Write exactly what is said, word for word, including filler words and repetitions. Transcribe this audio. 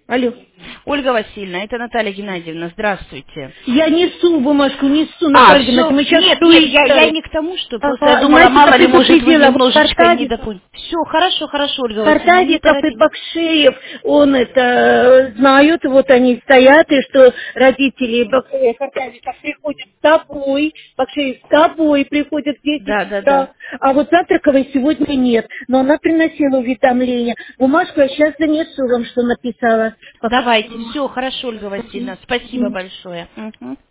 Алло. Ольга Васильевна, это Наталья Геннадьевна, здравствуйте. Я несу бумажку, несу, А, Наталья Геннадьевна, все, мы сейчас нет, нет, я, я выезжаем. не к тому, что просто я А, думала, Настя, мало как ли, ты может, вы предупредила, вот немножечко не Картавиков, допоняли. Все, хорошо, хорошо, Ольга Васильевна, не Картавиков и торопитесь. Бакшеев, он это, э, знают, вот они стоят, и что родители Бак- э, Картавиков приходят с тобой, Бакшеев с тобой приходят в десять Да, да, да. утра, а вот Завтраковой сегодня нет, но она приносила уведомление. Бумажку я сейчас занесу вам, что написала. Давайте, все, хорошо, Ольга Васильевна, спасибо большое. Мгм.